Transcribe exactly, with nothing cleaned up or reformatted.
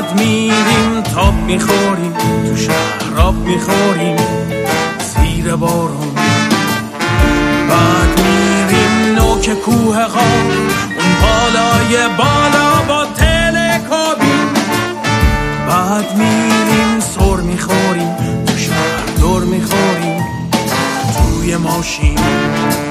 بعد میریم تاب میخوریم، تو شهراب میخوریم زیر بارون. بعد میریم نوک کوه قاف، اون بالای بالا با تلکابین. بعد میریم سر میخوریم، تو شهر دور میخوریم توی ماشین.